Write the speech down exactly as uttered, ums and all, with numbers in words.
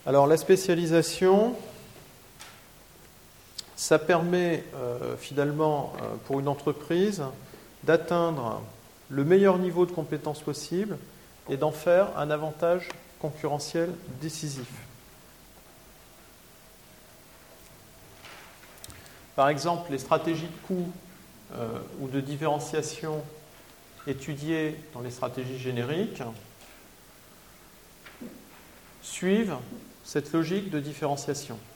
Alors la spécialisation, ça permet euh, finalement euh, pour une entreprise d'atteindre le meilleur niveau de compétences possible et d'en faire un avantage concurrentiel décisif. Par exemple, les stratégies de coût euh, ou de différenciation étudiées dans les stratégies génériques suivent cette logique de différenciation.